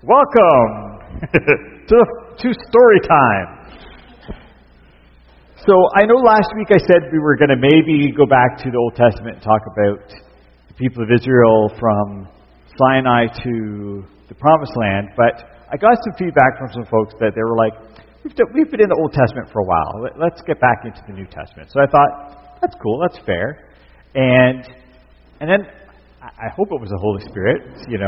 Welcome to story time. So I know last week I said we were going to maybe go back to the Old Testament and talk about the people of Israel from Sinai to the Promised Land, but I got some feedback from some folks that they were like, we've been in the Old Testament for a while. Let's get back into the New Testament. So I thought, that's cool, that's fair. And then I hope it was the Holy Spirit,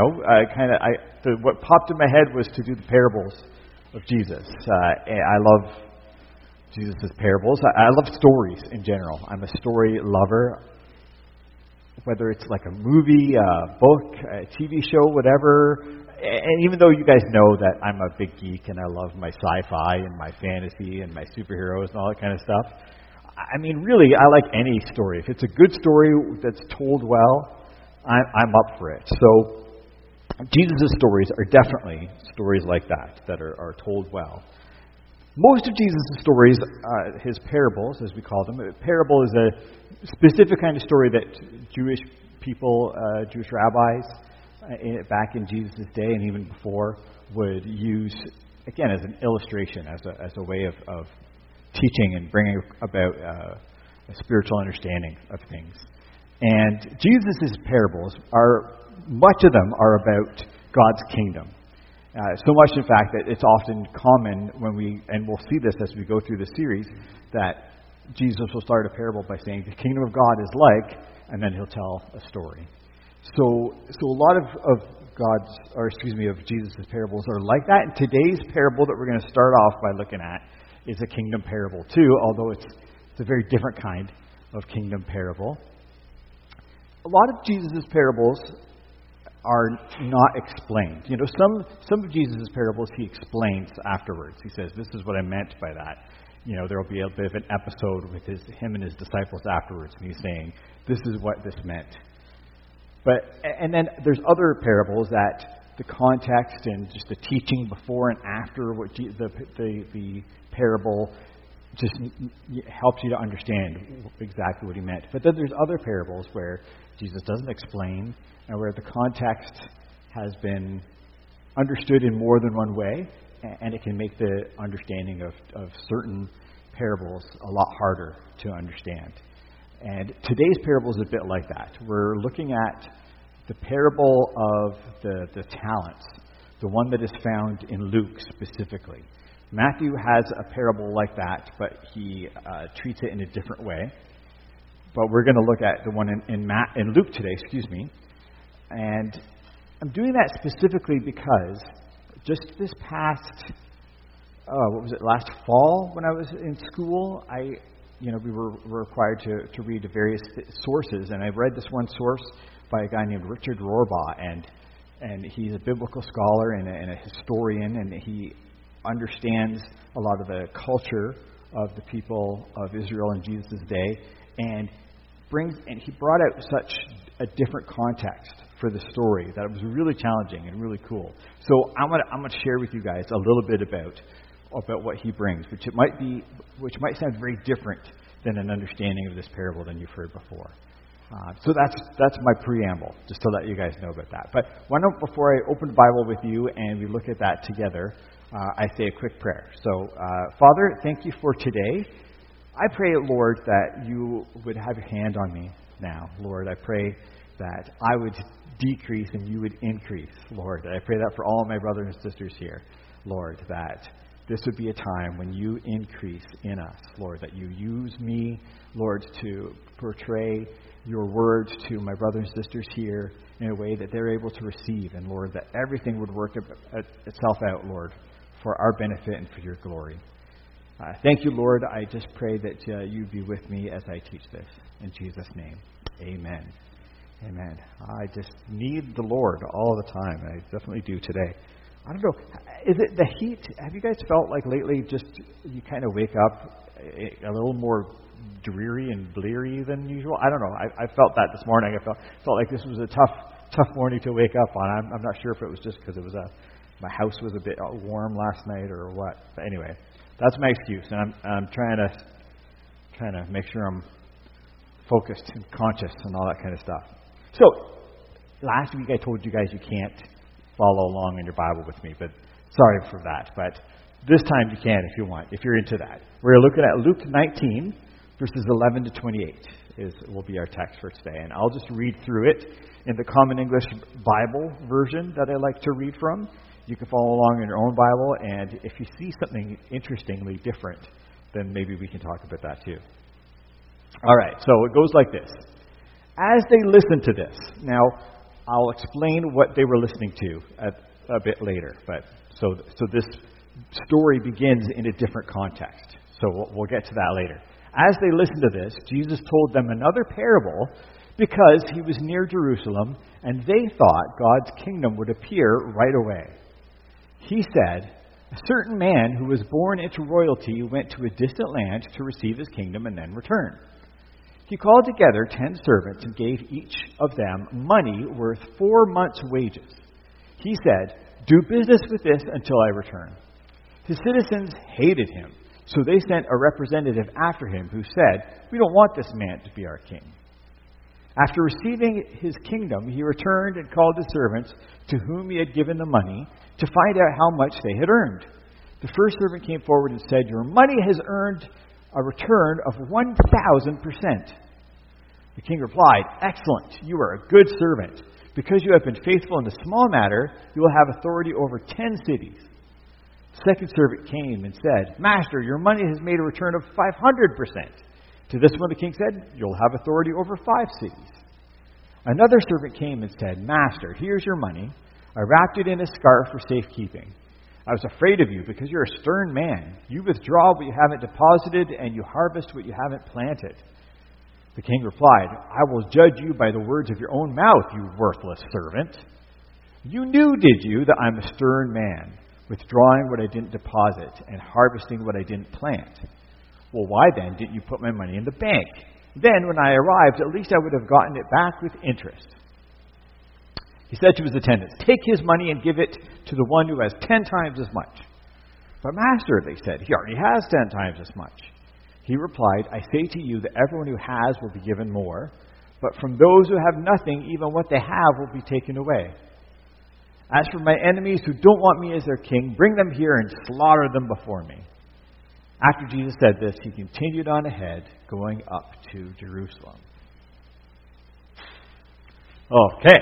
what popped in my head was to do the parables of Jesus. And I love Jesus' parables. I love stories in general. I'm a story lover. Whether it's like a movie, a book, a TV show, whatever. And even though you guys know that I'm a big geek and I love my sci-fi and my fantasy and my superheroes and all that kind of stuff, I mean, really, I like any story. If it's a good story that's told well, I'm up for it. So Jesus' stories are definitely stories like that are told well. Most of Jesus' stories, his parables, as we call them, a parable is a specific kind of story that Jewish people, Jewish rabbis, back in Jesus' day and even before, would use, again, as an illustration, as a way of teaching and bringing about a spiritual understanding of things. And Jesus' parables much of them are about God's kingdom. So much, in fact, that it's often common and we'll see this as we go through the series, that Jesus will start a parable by saying, the kingdom of God is like, and then he'll tell a story. So a lot of Jesus' parables are like that. And today's parable that we're going to start off by looking at is a kingdom parable too, although it's a very different kind of kingdom parable. A lot of Jesus' parables are not explained. Some of Jesus' parables he explains afterwards. He says, this is what I meant by that. There will be a bit of an episode with him and his disciples afterwards, and he's saying, this is what this meant. And then there's other parables that the context and just the teaching before and after what the parable just helps you to understand exactly what he meant. But then there's other parables where Jesus doesn't explain, and where the context has been understood in more than one way, and it can make the understanding of certain parables a lot harder to understand. And today's parable is a bit like that. We're looking at the parable of the talents, the one that is found in Luke specifically. Matthew has a parable like that, but he treats it in a different way. But we're going to look at the one in Luke today, And I'm doing that specifically because just this past, last fall when I was in school, we were required to read various sources, and I read this one source by a guy named Richard Rohrbaugh, and he's a biblical scholar and a historian, and he understands a lot of the culture of the people of Israel in Jesus' day, and he brought out such a different context for the story that it was really challenging and really cool. So I'm going to share with you guys a little bit about what he brings, which might sound very different than an understanding of this parable than you've heard before. So that's my preamble, just to let you guys know about that. But why don't, before I open the Bible with you and we look at that together, I say a quick prayer. So, Father, thank you for today. I pray, Lord, that you would have your hand on me now. Lord, I pray that I would decrease and you would increase, Lord. I pray that for all of my brothers and sisters here, Lord, that this would be a time when you increase in us, Lord, that you use me, Lord, to portray your words to my brothers and sisters here in a way that they're able to receive, and Lord, that everything would work itself out, Lord, for our benefit and for your glory. Thank you, Lord. I just pray that you be with me as I teach this. In Jesus' name, amen. Amen. I just need the Lord all the time. I definitely do today. I don't know. Is it the heat? Have you guys felt like lately just you kind of wake up a little more dreary and bleary than usual? I don't know. I felt that this morning. I felt like this was a tough morning to wake up on. I'm not sure if it was just because my house was a bit warm last night or what. But anyway, that's my excuse, and I'm trying to make sure I'm focused and conscious and all that kind of stuff. So last week I told you guys you can't follow along in your Bible with me, but sorry for that. But this time you can if you want, if you're into that. We're looking at Luke 19, verses 11 to 28 will be our text for today. And I'll just read through it in the Common English Bible version that I like to read from. You can follow along in your own Bible, and if you see something interestingly different, then maybe we can talk about that too. All right, so it goes like this. As they listened to this, now I'll explain what they were listening to a bit later, but so this story begins in a different context. So we'll get to that later. As they listened to this, Jesus told them another parable because he was near Jerusalem and they thought God's kingdom would appear right away. He said, "A certain man who was born into royalty went to a distant land to receive his kingdom and then return. He called together 10 servants and gave each of them money worth 4 months' wages. He said, 'Do business with this until I return.' His citizens hated him, so they sent a representative after him who said, 'We don't want this man to be our king.' After receiving his kingdom, he returned and called the servants to whom he had given the money to find out how much they had earned. The first servant came forward and said, 'Your money has earned a return of 1,000%. The king replied, 'Excellent, you are a good servant. Because you have been faithful in a small matter, you will have authority over 10 cities.' The second servant came and said, 'Master, your money has made a return of 500%. To this one the king said, 'You'll have authority over 5 cities.' Another servant came and said, 'Master, here's your money. I wrapped it in a scarf for safekeeping. I was afraid of you because you're a stern man. You withdraw what you haven't deposited, and you harvest what you haven't planted.' The king replied, 'I will judge you by the words of your own mouth, you worthless servant. You knew, did you, that I'm a stern man, withdrawing what I didn't deposit and harvesting what I didn't plant? Well, why then didn't you put my money in the bank? Then, when I arrived, at least I would have gotten it back with interest.' He said to his attendants, 'Take his money and give it to the one who has 10 times as much.' 'But master,' they said, 'he already has 10 times as much.' He replied, 'I say to you that everyone who has will be given more, but from those who have nothing, even what they have will be taken away. As for my enemies who don't want me as their king, bring them here and slaughter them before me.' After Jesus said this, he continued on ahead, going up to Jerusalem." Okay.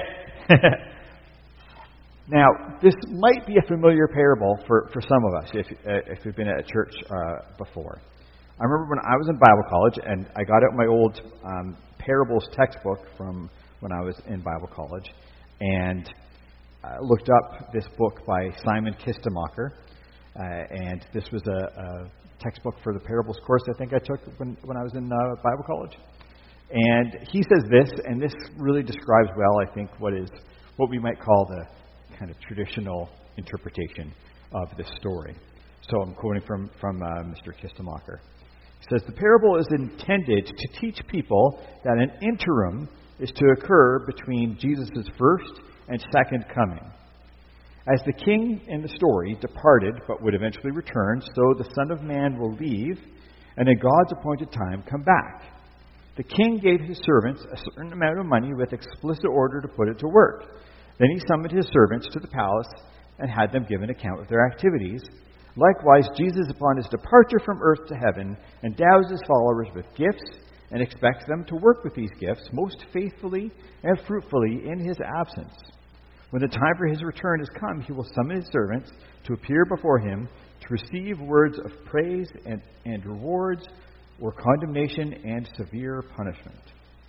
Now, this might be a familiar parable for some of us if you've been at a church before. I remember when I was in Bible college, and I got out my old parables textbook from when I was in Bible college, and looked up this book by Simon Kistemacher, and this was a textbook for the parables course I think I took when I was in Bible college. And he says this, and this really describes well, I think, what we might call the kind of traditional interpretation of this story. So I'm quoting from Mr. Kistemacher. He says, "The parable is intended to teach people that an interim is to occur between Jesus' first and second coming. As the king in the story departed but would eventually return, so the Son of Man will leave and in God's appointed time come back. The king gave his servants a certain amount of money with explicit order to put it to work. Then he summoned his servants to the palace and had them give an account of their activities. Likewise, Jesus, upon his departure from earth to heaven, endows his followers with gifts and expects them to work with these gifts most faithfully and fruitfully in his absence. When the time for his return has come, he will summon his servants to appear before him to receive words of praise and rewards, or condemnation and severe punishment."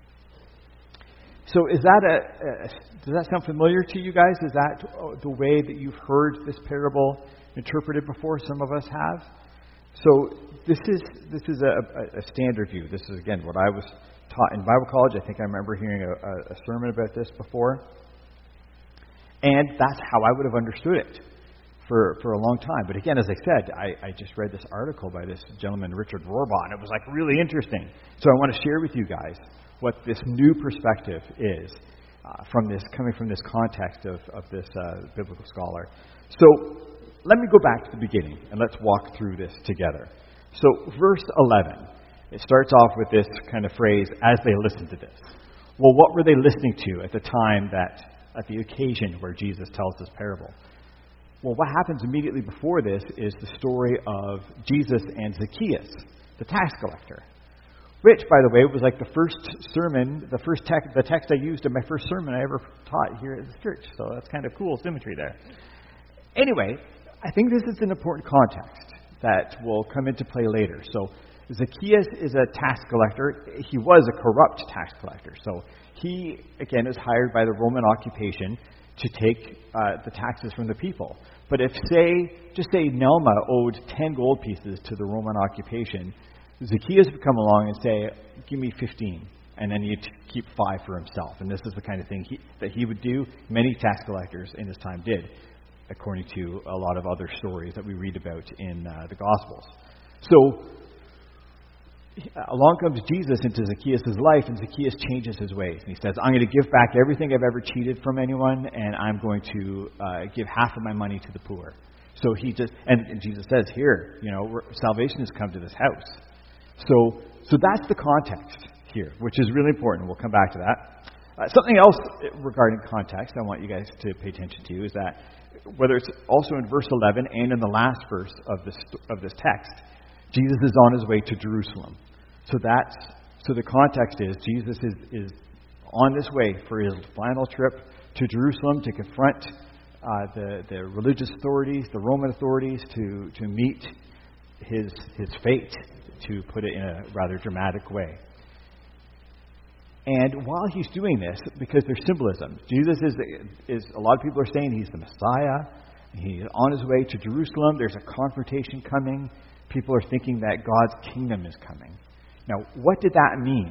So does that sound familiar to you guys? Is that the way that you've heard this parable interpreted before? Some of us have. So this is a standard view. This is, again, what I was taught in Bible college. I think I remember hearing a sermon about this before. And that's how I would have understood it for a long time. But again, as I said, I just read this article by this gentleman, Richard Rohrbaugh, and it was really interesting. So I want to share with you guys what this new perspective is coming from this context of this biblical scholar. So let me go back to the beginning, and let's walk through this together. So verse 11, it starts off with this kind of phrase, "as they listened to this." Well, what were they listening to at the time that at the occasion where Jesus tells this parable. Well, what happens immediately before this is the story of Jesus and Zacchaeus, the tax collector, which, by the way, was like the first sermon, the text I used in my first sermon I ever taught here at the church. So that's kind of cool symmetry there. Anyway, I think this is an important context that will come into play later. So Zacchaeus is a tax collector. He was a corrupt tax collector. So he, again, is hired by the Roman occupation to take the taxes from the people. But if, just say Nelma owed 10 gold pieces to the Roman occupation, Zacchaeus would come along and say, give me 15, and then he'd keep 5 for himself. And this is the kind of thing that he would do. Many tax collectors in his time did, according to a lot of other stories that we read about in the Gospels. So along comes Jesus into Zacchaeus' life, and Zacchaeus changes his ways. And he says, I'm going to give back everything I've ever cheated from anyone, and I'm going to give half of my money to the poor. So and Jesus says, here, salvation has come to this house. So that's the context here, which is really important. We'll come back to that. Something else regarding context I want you guys to pay attention to is that whether it's also in verse 11 and in the last verse of this text, Jesus is on his way to Jerusalem. So the context is Jesus is on this way for his final trip to Jerusalem to confront the religious authorities, the Roman authorities, to meet his fate, to put it in a rather dramatic way. And while he's doing this, because there's symbolism, Jesus is a lot of people are saying he's the Messiah. He's on his way to Jerusalem. There's a confrontation coming. People are thinking that God's kingdom is coming. Now, what did that mean?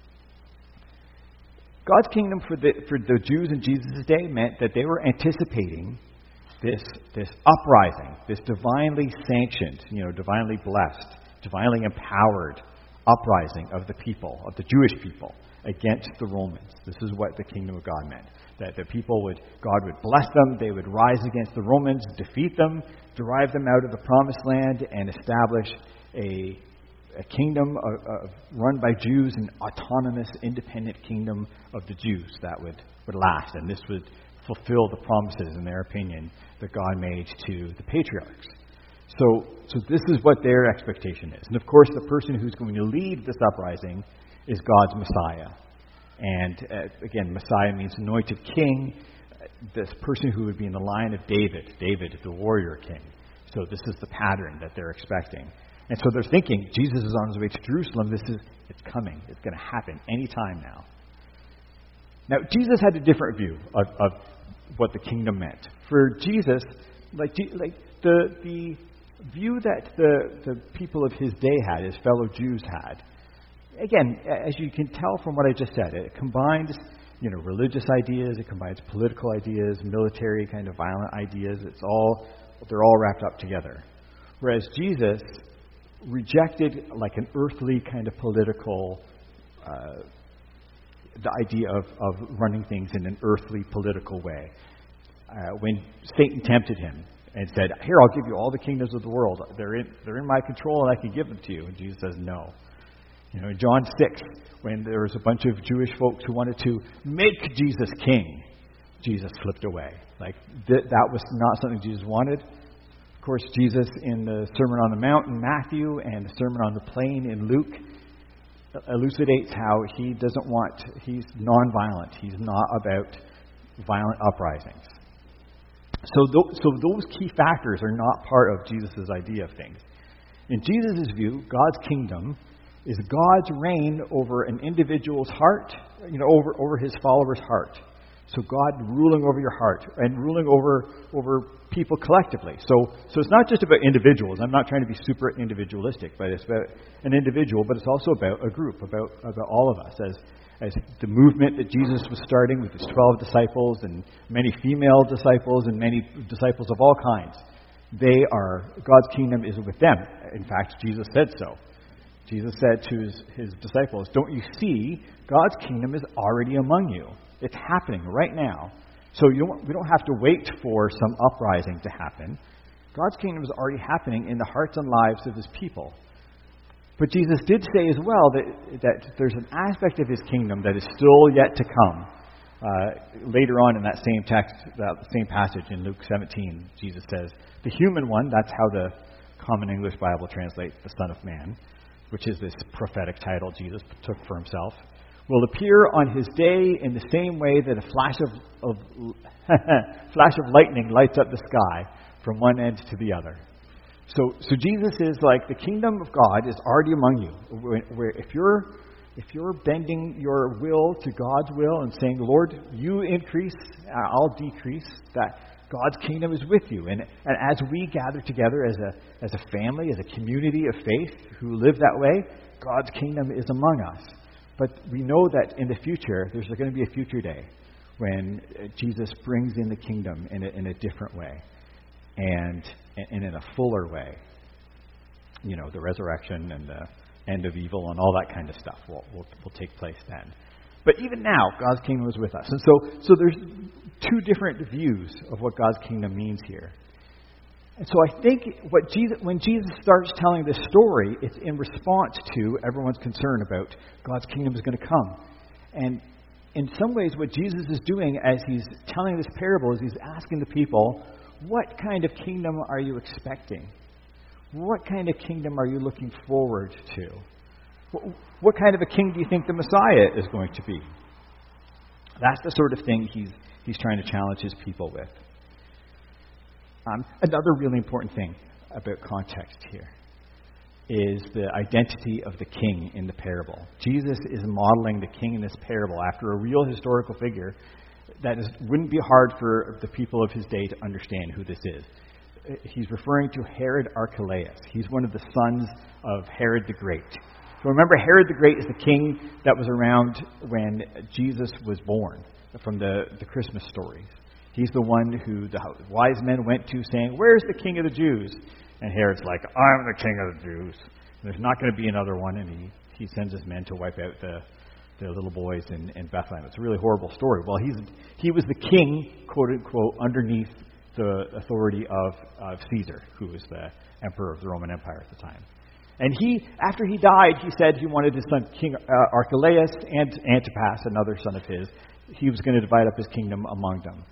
God's kingdom for the Jews in Jesus' day meant that they were anticipating this uprising, this divinely sanctioned, divinely blessed, divinely empowered uprising of the people, of the Jewish people, against the Romans. This is what the kingdom of God meant. That the God would bless them, they would rise against the Romans, defeat them, drive them out of the promised land, and establish a kingdom run by Jews, an autonomous, independent kingdom of the Jews that would last. And this would fulfill the promises, in their opinion, that God made to the patriarchs. So this is what their expectation is. And of course, the person who's going to lead this uprising is God's Messiah. And again, Messiah means anointed king, this person who would be in the line of David, the warrior king. So this is the pattern that they're expecting. And so they're thinking, Jesus is on his way to Jerusalem. It's coming. It's going to happen any time now. Now, Jesus had a different view of what the kingdom meant. For Jesus, the view that the people of his day had, his fellow Jews had, again, as you can tell from what I just said, it combines, religious ideas, it combines political ideas, military kind of violent ideas. They're all wrapped up together. Whereas Jesus rejected like an earthly kind of political, the idea of running things in an earthly political way. When Satan tempted him and said, "Here, I'll give you all the kingdoms of the world. They're in my control, and I can give them to you." And Jesus says, "No." In John 6, when there was a bunch of Jewish folks who wanted to make Jesus king, Jesus slipped away. That was not something Jesus wanted. Of course, Jesus in the Sermon on the Mount in Matthew and the Sermon on the Plain in Luke elucidates how he's nonviolent. He's not about violent uprisings. So those key factors are not part of Jesus' idea of things. In Jesus' view, God's kingdom is God's reign over an individual's heart, over his followers' heart. So God ruling over your heart and ruling over people collectively. So it's not just about individuals. I'm not trying to be super individualistic, but it's about an individual, but it's also about a group, about all of us. As the movement that Jesus was starting with his 12 disciples and many female disciples and many disciples of all kinds, God's kingdom is with them. In fact, Jesus said so. Jesus said to his disciples, "Don't you see God's kingdom is already among you? It's happening right now. So we don't have to wait for some uprising to happen. God's kingdom is already happening in the hearts and lives of his people." But Jesus did say as well that there's an aspect of his kingdom that is still yet to come. Later on in that same text, that same passage in Luke 17, Jesus says, the human one, that's how the Common English Bible translates the Son of Man, which is this prophetic title Jesus took for himself, will appear on his day in the same way that a flash of lightning lights up the sky from one end to the other. So Jesus is like, the kingdom of God is already among you. Where if you're bending your will to God's will and saying, Lord, you increase, I'll decrease, that God's kingdom is with you. And as we gather together as a family, as a community of faith who live that way, God's kingdom is among us. But we know that in the future, there's going to be a future day when Jesus brings in the kingdom in a different way and in a fuller way. You know, the resurrection and the end of evil and all that kind of stuff will take place then. But even now, God's kingdom is with us. And so there's two different views of what God's kingdom means here. And so I think when Jesus starts telling this story, it's in response to everyone's concern about God's kingdom is going to come. And in some ways, what Jesus is doing as he's telling this parable is he's asking the people, what kind of kingdom are you expecting? What kind of kingdom are you looking forward to? What kind of a king do you think the Messiah is going to be? That's the sort of thing he's trying to challenge his people with. Another really important thing about context here is the identity of the king in the parable. Jesus is modeling the king in this parable after a real historical figure that wouldn't be hard for the people of his day to understand who this is. He's referring to Herod Archelaus. He's one of the sons of Herod the Great. So remember, Herod the Great is the king that was around when Jesus was born, from the Christmas stories. He's the one who the wise men went to saying, where's the king of the Jews? And Herod's like, I'm the king of the Jews. And there's not going to be another one. And he sends his men to wipe out the little boys in Bethlehem. It's a really horrible story. Well, he was the king, quote unquote, underneath the authority of Caesar, who was the emperor of the Roman Empire at the time. And after he died, he said he wanted his son, King Archelaus, and Antipas, another son of his, he was going to divide up his kingdom among them.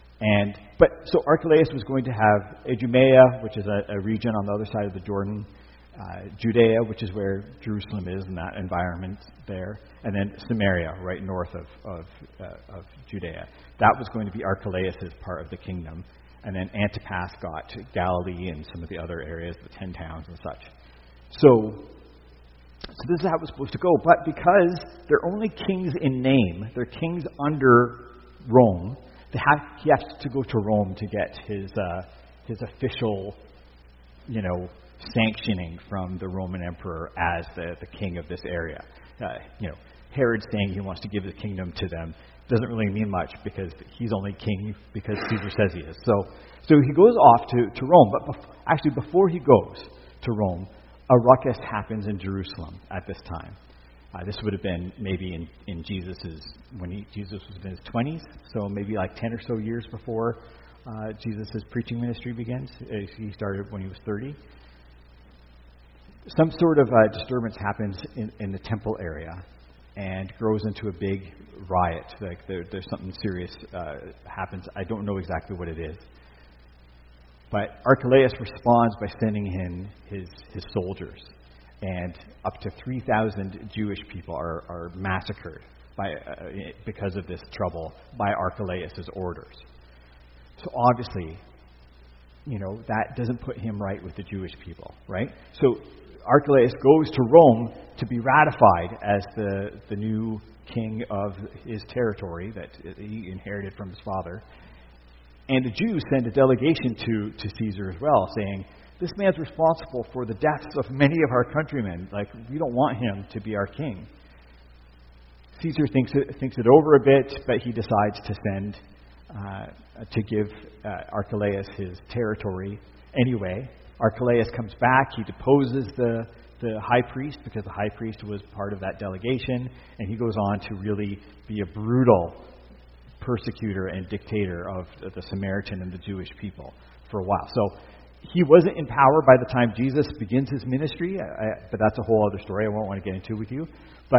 So Archelaus was going to have Idumea, which is a region on the other side of the Jordan, Judea, which is where Jerusalem is in that environment there, and then Samaria, right north of Judea. That was going to be Archelaus' part of the kingdom. And then Antipas got Galilee and some of the other areas, the 10 towns and such. So this is how it was supposed to go. But because they're only kings in name, they're kings under Rome, he has to go to Rome to get his official, sanctioning from the Roman emperor as the king of this area. Herod saying he wants to give the kingdom to them doesn't really mean much because he's only king because Caesar says he is. So he goes off to Rome. But before he goes to Rome, a ruckus happens in Jerusalem at this time. This would have been maybe in Jesus was in his 20s, so maybe like 10 or so years before Jesus' preaching ministry begins. He started when he was 30. Some sort of disturbance happens in the temple area and grows into a big riot. Like there's something serious happens. I don't know exactly what it is. But Archelaus responds by sending in his soldiers. And up to 3,000 Jewish people are massacred because of this trouble by Archelaus' orders. So obviously, that doesn't put him right with the Jewish people, right? So Archelaus goes to Rome to be ratified as the new king of his territory that he inherited from his father. And the Jews send a delegation to Caesar as well, saying, this man's responsible for the deaths of many of our countrymen. Like, we don't want him to be our king. Caesar thinks it over a bit, but he decides to send to give Archelaus his territory anyway. Archelaus comes back. He deposes the high priest because the high priest was part of that delegation, and he goes on to really be a brutal persecutor and dictator of the Samaritan and the Jewish people for a while. So he wasn't in power by the time Jesus begins his ministry, but that's a whole other story I won't want to get into with you. But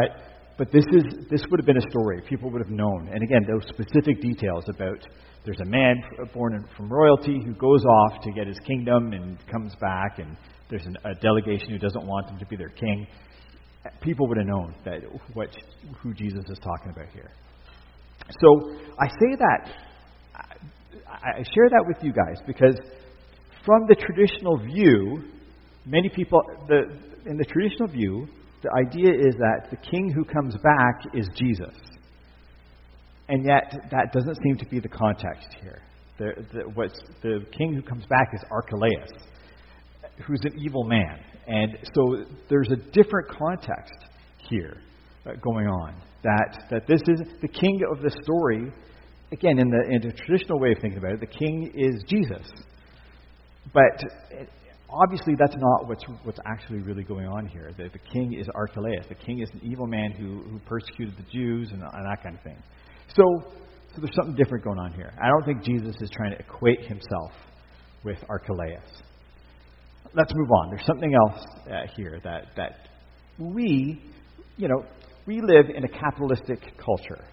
But this would have been a story. People would have known. And again, those specific details about there's a man born from royalty who goes off to get his kingdom and comes back, and there's a delegation who doesn't want him to be their king. People would have known that who Jesus is talking about here. So I say that, I share that with you guys because from the traditional view, many people, in the traditional view, the idea is that the king who comes back is Jesus. And yet, that doesn't seem to be the context here. The king who comes back is Archelaus, who's an evil man. And so there's a different context here going on. That this is the king of the story. Again, in the traditional way of thinking about it, the king is Jesus. But obviously, that's not what's actually really going on here. The king is Archelaus. The king is an evil man who persecuted the Jews and that kind of thing. So there's something different going on here. I don't think Jesus is trying to equate himself with Archelaus. Let's move on. There's something else here that we live in a capitalistic culture.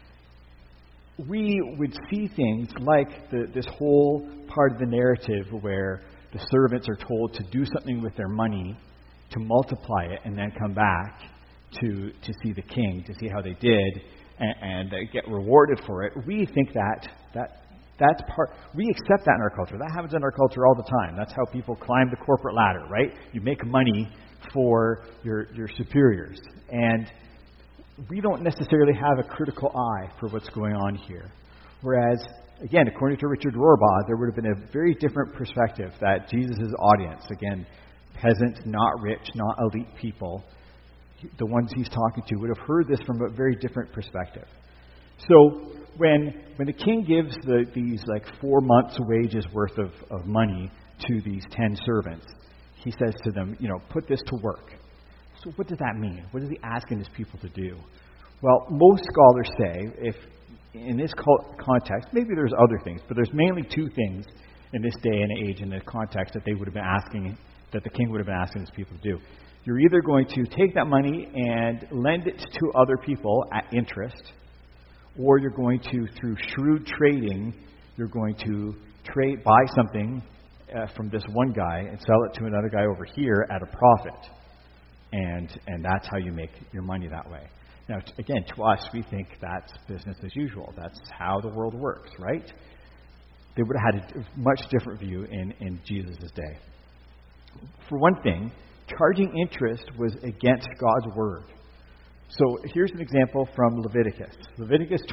We would see things like this whole part of the narrative where the servants are told to do something with their money, to multiply it, and then come back to see the king, to see how they did, and get rewarded for it. We think that's part. We accept that in our culture. That happens in our culture all the time. That's how people climb the corporate ladder, right? You make money for your superiors, and we don't necessarily have a critical eye for what's going on here. Whereas, again, according to Richard Rohrbaugh, there would have been a very different perspective that Jesus' audience, again, peasant, not rich, not elite people, the ones he's talking to, would have heard this from a very different perspective. So when the king gives these 4 months' wages worth of money to these 10 servants, he says to them, put this to work. So what does that mean? What is he asking his people to do? Well, most scholars say, if in this context, maybe there's other things, but there's mainly two things in this day and age in the context that they would have been asking, that the king would have been asking his people to do. You're either going to take that money and lend it to other people at interest, or you're going to, through shrewd trading, you're going to buy something from this one guy and sell it to another guy over here at a profit. And that's how you make your money that way. Now, again, to us, we think that's business as usual. That's how the world works, right? They would have had a much different view in Jesus' day. For one thing, charging interest was against God's word. So here's an example from Leviticus. Leviticus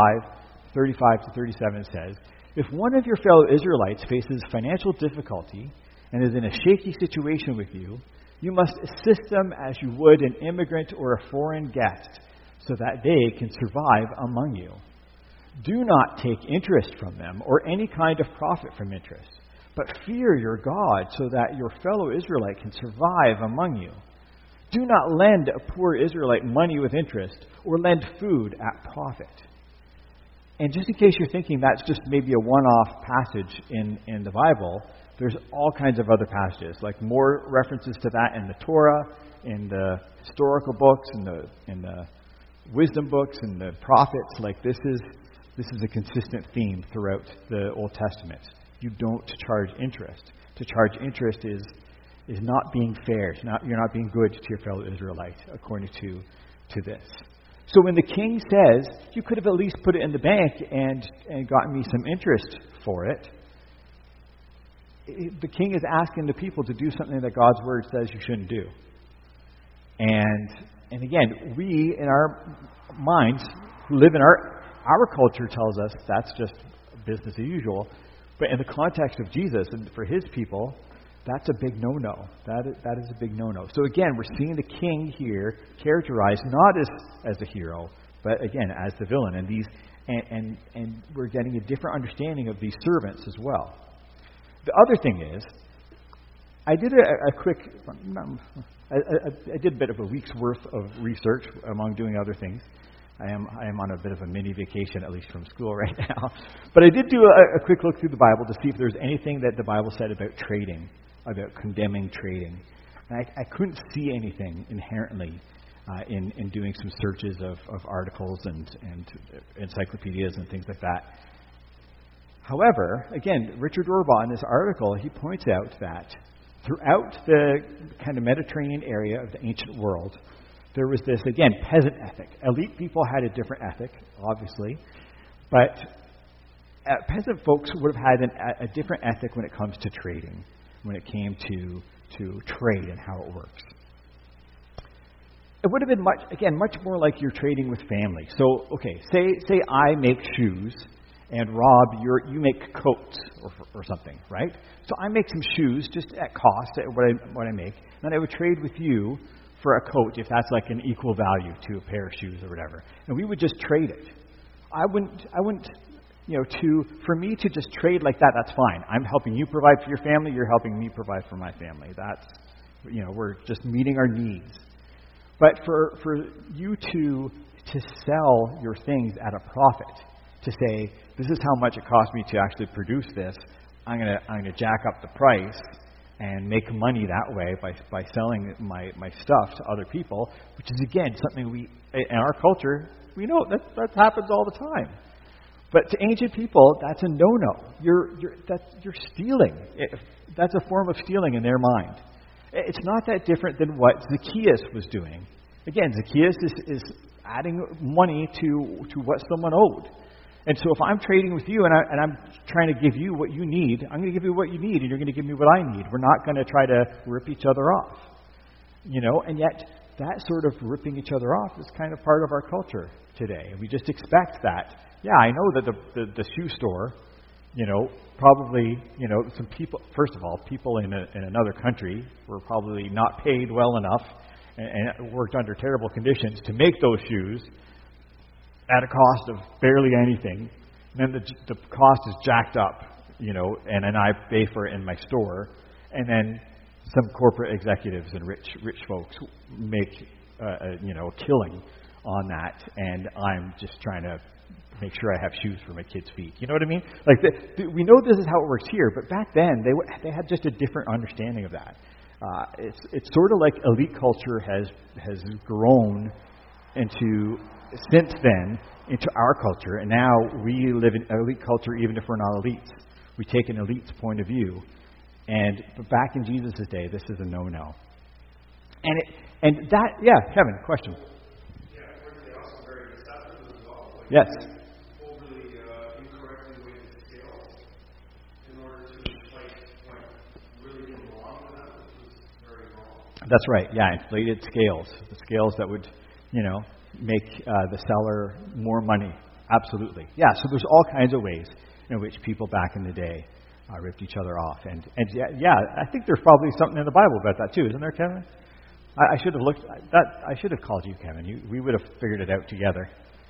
25:35-37 says, "If one of your fellow Israelites faces financial difficulty and is in a shaky situation with you, you must assist them as you would an immigrant or a foreign guest, so that they can survive among you. Do not take interest from them or any kind of profit from interest, but fear your God so that your fellow Israelite can survive among you. Do not lend a poor Israelite money with interest or lend food at profit." And just in case you're thinking that's just maybe a one-off passage in the Bible, there's all kinds of other passages, like more references to that in the Torah, in the historical books, in the wisdom books, and the prophets. Like this is a consistent theme throughout the Old Testament. You don't charge interest. To charge interest is not being fair. You're not being good to your fellow Israelite, according to this. So when the king says, you could have at least put it in the bank and gotten me some interest for it, the king is asking the people to do something that God's word says you shouldn't do. And again, we, in our minds, who live in our culture, tells us that's just business as usual. But in the context of Jesus and for his people, that's a big no-no. That is a big no-no. So again, we're seeing the king here characterized not as a hero, but again as the villain. And we're getting a different understanding of these servants as well. The other thing is, I did a bit of a week's worth of research among doing other things. I am on a bit of a mini vacation, at least from school right now. But I did do a quick look through the Bible to see if there's anything that the Bible said about trading, about condemning trading. And I couldn't see anything inherently in doing some searches of articles and encyclopedias and things like that. However, again, Richard Rohrbaugh in this article, he points out that throughout the kind of Mediterranean area of the ancient world, there was this, again, peasant ethic. Elite people had a different ethic, obviously, but peasant folks would have had a different ethic when it comes to trading, when it came to trade and how it works. It would have been much more like you're trading with family. So, okay, say I make shoes, and Rob, you make coats or something, right? So I make some shoes just at cost, at what I make, and then I would trade with you for a coat if that's like an equal value to a pair of shoes or whatever, and we would just trade it. I wouldn't. For me to just trade like that, that's fine. I'm helping you provide for your family. You're helping me provide for my family. That's, we're just meeting our needs. But for you to sell your things at a profit, to say, this is how much it cost me to actually produce this, I'm gonna jack up the price and make money that way by selling my stuff to other people, which is, again, something we, in our culture, we know that happens all the time. But to ancient people, that's a no-no. You're stealing. That's a form of stealing in their mind. It's not that different than what Zacchaeus was doing. Again, Zacchaeus is adding money to what someone owed. And so if I'm trading with you and I'm trying to give you what you need, I'm going to give you what you need and you're going to give me what I need. We're not going to try to rip each other off. And yet that sort of ripping each other off is kind of part of our culture today. And we just expect that. Yeah, I know that the shoe store, probably, some people, first of all, people in another country were probably not paid well enough and worked under terrible conditions to make those shoes at a cost of barely anything. And then the cost is jacked up, and then I pay for it in my store. And then some corporate executives and rich folks make, a killing on that. And I'm just trying to make sure I have shoes for my kids' feet. You know what I mean? Like, we know this is how it works here, but back then they had just a different understanding of that. It's sort of like elite culture has grown since then into our culture, and now we live in elite culture even if we're not elites. We take an elite's point of view, but back in Jesus' day, this is a no-no. Kevin, question. Yeah, weren't they also very deceptive as well? Yes. Overly incorrectly weighted scales in order to inflate what really didn't belong to them, which was very wrong. That's right. Yeah, inflated scales. The scales that would, make the seller more money. Absolutely. Yeah, so there's all kinds of ways in which people back in the day ripped each other off. And I think there's probably something in the Bible about that too, isn't there, Kevin? I should have looked at that. I should have called you, Kevin. We would have figured it out together.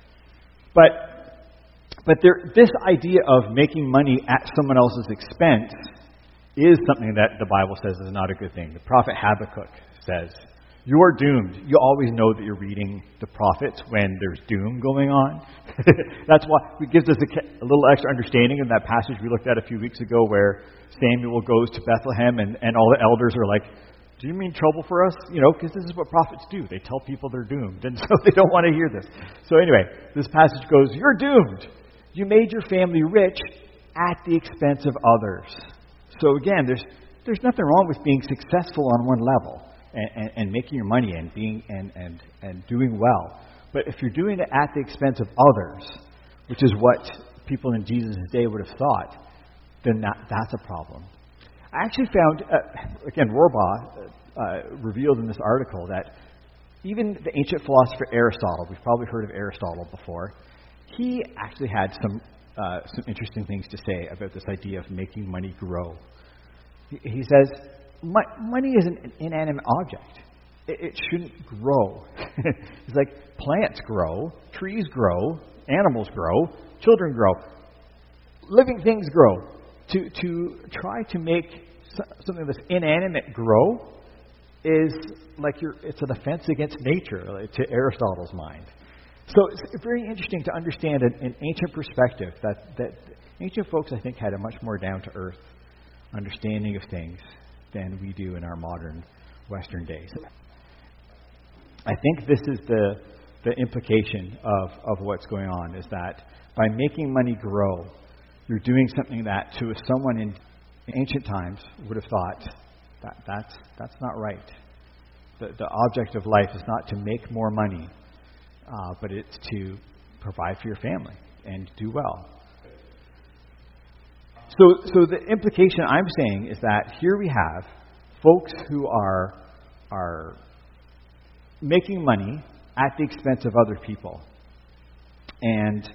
But this idea of making money at someone else's expense is something that the Bible says is not a good thing. The prophet Habakkuk says, "You are doomed." You always know that you're reading the prophets when there's doom going on. That's why it gives us a little extra understanding in that passage we looked at a few weeks ago where Samuel goes to Bethlehem and all the elders are like, "Do you mean trouble for us?" Because this is what prophets do. They tell people they're doomed, and so they don't want to hear this. So anyway, this passage goes, "You're doomed. You made your family rich at the expense of others." So again, there's nothing wrong with being successful on one level and making your money and being and doing well. But if you're doing it at the expense of others, which is what people in Jesus' day would have thought, then that's a problem. I actually found, again, Rohrbaugh revealed in this article that even the ancient philosopher Aristotle, we've probably heard of Aristotle before, he actually had some interesting things to say about this idea of making money grow. He says, money is an inanimate object. It shouldn't grow. It's like plants grow, trees grow, animals grow, children grow, living things grow. To try to make something that's inanimate grow is like it's an offense against nature, to Aristotle's mind. So it's very interesting to understand an ancient perspective that ancient folks, I think, had a much more down-to-earth understanding of things than we do in our modern Western days. I think this is the implication of what's going on, is that by making money grow, you're doing something that to someone in ancient times would have thought that's not right. The object of life is not to make more money, but it's to provide for your family and do well. So the implication I'm saying is that here we have folks who are making money at the expense of other people. And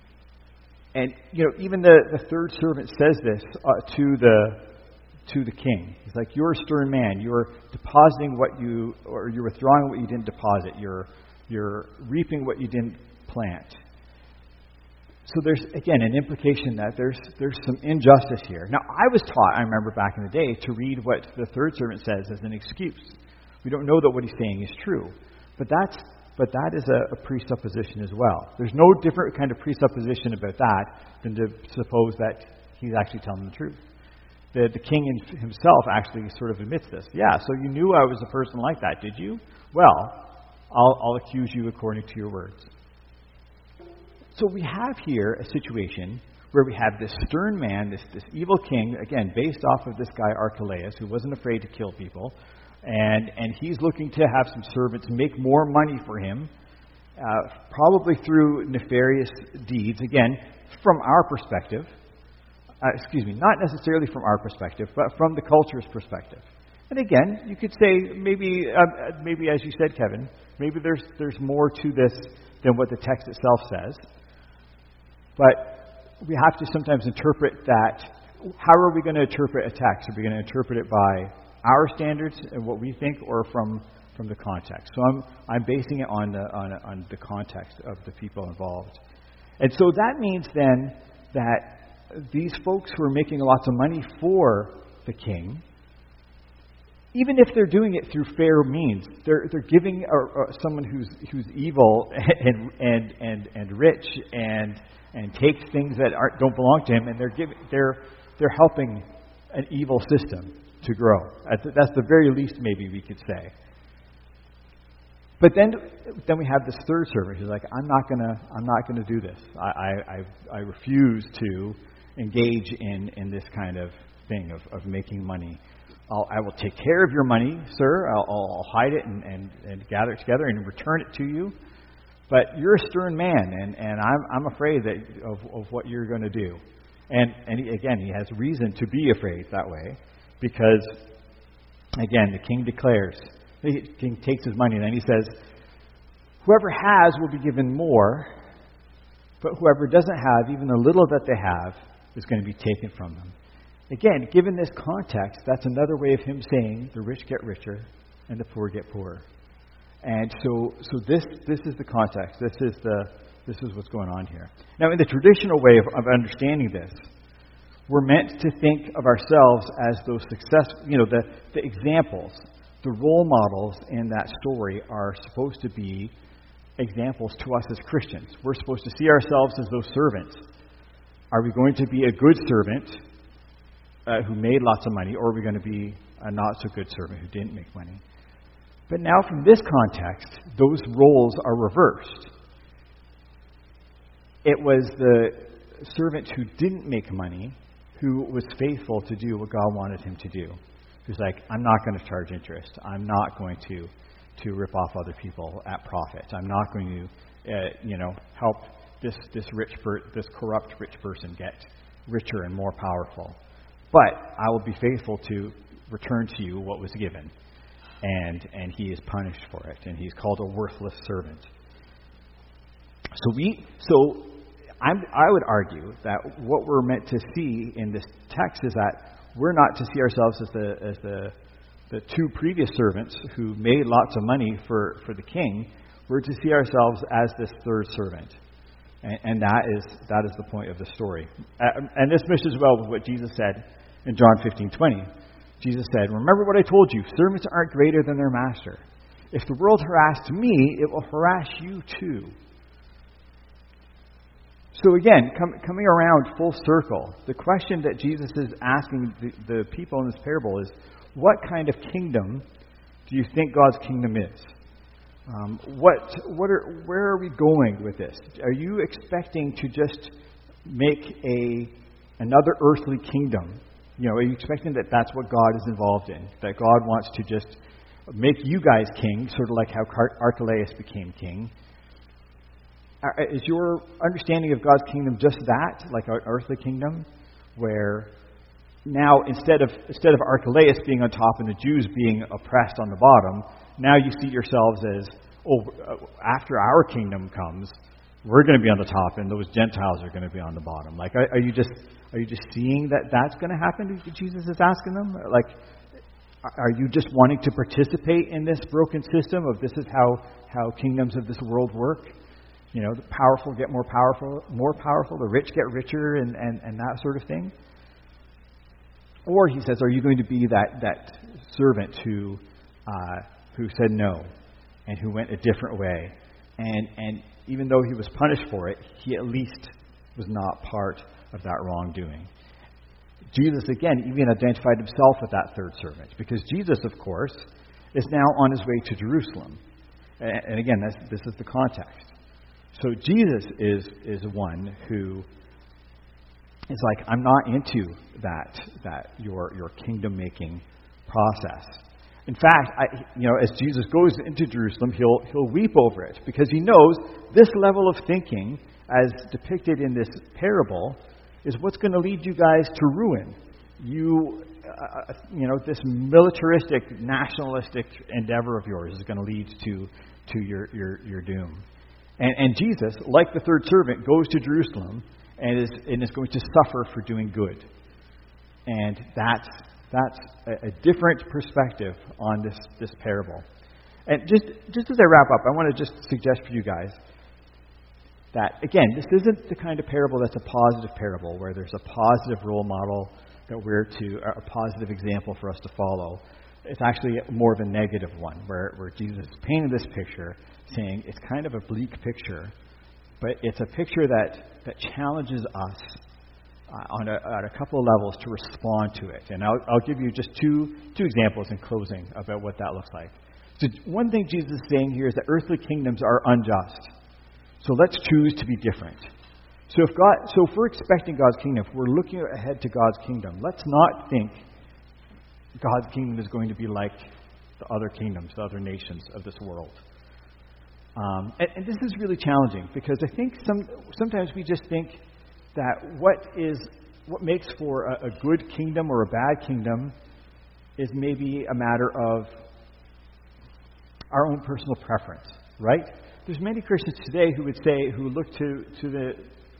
even the third servant says this to the king. He's like, "You're a stern man. You're depositing you're withdrawing what you didn't deposit. You're reaping what you didn't plant." So there's, again, an implication that there's some injustice here. Now, I was taught, I remember back in the day, to read what the third servant says as an excuse. We don't know that what he's saying is true. But that is a presupposition as well. There's no different kind of presupposition about that than to suppose that he's actually telling the truth. The king himself actually sort of admits this. Yeah, so you knew I was a person like that, did you? Well, I'll accuse you according to your words. So we have here a situation where we have this stern man, this evil king, again, based off of this guy Archelaus, who wasn't afraid to kill people, and he's looking to have some servants make more money for him, probably through nefarious deeds, again, from our perspective. Not necessarily from our perspective, but from the culture's perspective. And again, you could say, maybe as you said, Kevin, maybe there's more to this than what the text itself says. But we have to sometimes interpret that. How are we going to interpret a text? Are we going to interpret it by our standards and what we think, or from the context? So I'm basing it on the context of the people involved. And so that means then that these folks who are making lots of money for the king, even if they're doing it through fair means, they're giving someone who's evil and rich and takes things that don't belong to him, and they're helping an evil system to grow. That's the very least maybe we could say. But then we have this third servant who's like, I'm not gonna do this. I refuse to engage in this kind of thing of making money. I will take care of your money, sir. I'll hide it and gather it together and return it to you. But you're a stern man, and I'm afraid of what you're going to do. And he has reason to be afraid that way, because, again, the king declares, the king takes his money, and then he says, whoever has will be given more, but whoever doesn't have, even the little that they have, is going to be taken from them. Again, given this context, that's another way of him saying the rich get richer and the poor get poorer. And so this is the context. This is what's going on here. Now, in the traditional way of understanding this, we're meant to think of ourselves as those the examples, the role models in that story are supposed to be examples to us as Christians. We're supposed to see ourselves as those servants. Are we going to be a good servant who made lots of money, or are we going to be a not-so-good servant who didn't make money? But now, from this context, those roles are reversed. It was the servant who didn't make money who was faithful to do what God wanted him to do. Who's like, I'm not going to charge interest. I'm not going to rip off other people at profit. I'm not going to, help this corrupt rich person get richer and more powerful. But I will be faithful to return to you what was given. And he is punished for it, and he's called a worthless servant. So I would argue that what we're meant to see in this text is that we're not to see ourselves as the two previous servants who made lots of money for the king. We're to see ourselves as this third servant, and that is the point of the story. And this meshes well with what Jesus said in John 15:20. Jesus said, remember what I told you, servants aren't greater than their master. If the world harassed me, it will harass you too. So again, coming around full circle, the question that Jesus is asking the people in this parable is, what kind of kingdom do you think God's kingdom is? Where are we going with this? Are you expecting to just make another earthly kingdom? Are you expecting that that's what God is involved in? That God wants to just make you guys king, sort of like how Archelaus became king? Is your understanding of God's kingdom just that, like an earthly kingdom, where now instead of Archelaus being on top and the Jews being oppressed on the bottom, now you see yourselves as, after our kingdom comes, we're going to be on the top and those Gentiles are going to be on the bottom? Like, are you just seeing that that's going to happen? Jesus is asking them. Like, are you just wanting to participate in this broken system of this is how kingdoms of this world work? The powerful get more powerful, the rich get richer, and that sort of thing. Or he says, are you going to be that servant who said no and who went a different way, and even though he was punished for it, he at least was not part of that wrongdoing? Jesus, again, even identified himself with that third servant, because Jesus, of course, is now on his way to Jerusalem. And again, this is the context. So Jesus is one who is like, I'm not into that your kingdom making process. In fact, as Jesus goes into Jerusalem, he'll weep over it, because he knows this level of thinking, as depicted in this parable, is what's going to lead you guys to ruin. This militaristic, nationalistic endeavor of yours is going to lead to your doom. And Jesus, like the third servant, goes to Jerusalem and is going to suffer for doing good. And that's a different perspective on this parable. And just as I wrap up, I want to just suggest for you guys that, again, this isn't the kind of parable that's a positive parable, where there's a positive role model that a positive example for us to follow. It's actually more of a negative one, where Jesus painted this picture, saying it's kind of a bleak picture, but it's a picture that challenges us on a couple of levels to respond to it. And I'll give you just two examples in closing about what that looks like. So one thing Jesus is saying here is that earthly kingdoms are unjust. So let's choose to be different. So if we're expecting God's kingdom, if we're looking ahead to God's kingdom, let's not think God's kingdom is going to be like the other kingdoms, the other nations of this world. And this is really challenging, because I think sometimes we just think that what makes for a good kingdom or a bad kingdom is maybe a matter of our own personal preference, right? There's many Christians today who look to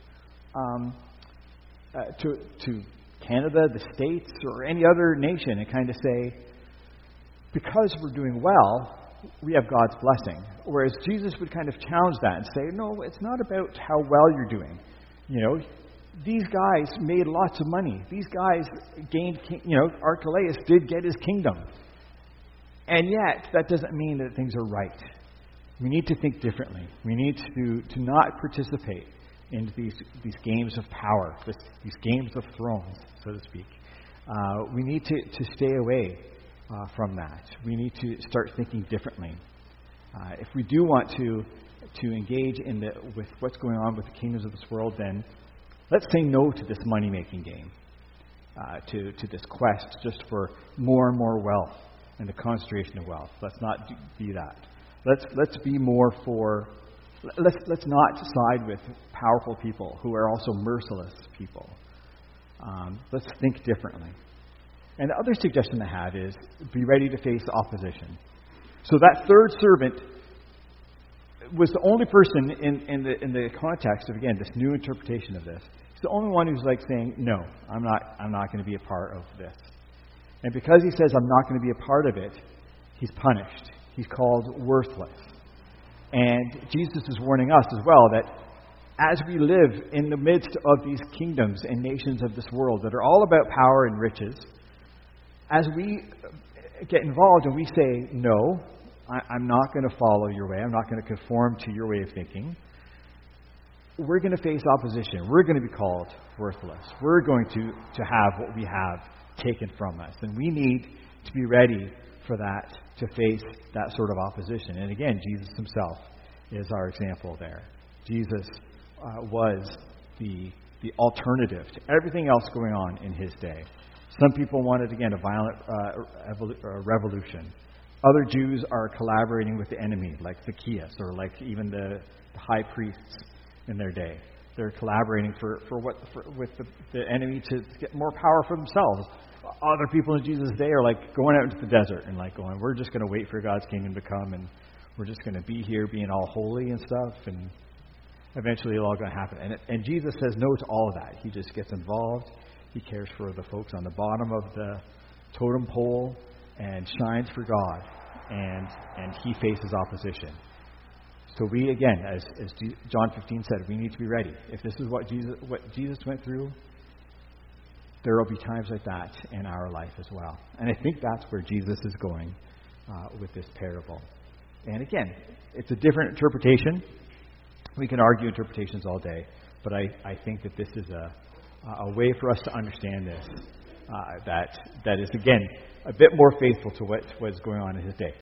Canada, the States, or any other nation and kind of say, because we're doing well, we have God's blessing. Whereas Jesus would kind of challenge that and say, no, it's not about how well you're doing. These guys made lots of money. These guys gained, Archelaus did get his kingdom. And yet, that doesn't mean that things are right. We need to think differently. We need to not participate in these games of power, these games of thrones, so to speak. We need to stay away from that. We need to start thinking differently. If we do want to engage with what's going on with the kingdoms of this world, then let's say no to this money-making game, to this quest just for more and more wealth and the concentration of wealth. Let's not be that. Let's be more for. Let's not side with powerful people who are also merciless people. Let's think differently. And the other suggestion I have is be ready to face opposition. So that third servant was the only person in the context of, again, this new interpretation of this. He's the only one who's like saying, no, I'm not going to be a part of this. And because he says I'm not going to be a part of it, he's punished. He's called worthless. And Jesus is warning us as well that as we live in the midst of these kingdoms and nations of this world that are all about power and riches, as we get involved and we say, no, I'm not going to follow your way, I'm not going to conform to your way of thinking, we're going to face opposition. We're going to be called worthless. We're going to have what we have taken from us. And we need to be ready for that to face that sort of opposition. And again, Jesus himself is our example there. Jesus was the alternative to everything else going on in his day. Some people wanted, again, a violent revolution. Other Jews are collaborating with the enemy, like Zacchaeus, or like even the high priests in their day. They're collaborating with the enemy to get more power for themselves. Other people in Jesus' day are like going out into the desert and like going, we're just going to wait for God's kingdom to come, and we're just going to be here being all holy and stuff, and eventually it's all going to happen. And Jesus says no to all of that. He just gets involved. He cares for the folks on the bottom of the totem pole and shines for God, and he faces opposition. So we, again, as John 15 said, we need to be ready. If this is what Jesus went through, there will be times like that in our life as well. And I think that's where Jesus is going with this parable. And again, it's a different interpretation. We can argue interpretations all day, but I think that this is a way for us to understand this that is, again, a bit more faithful to what was going on in his day.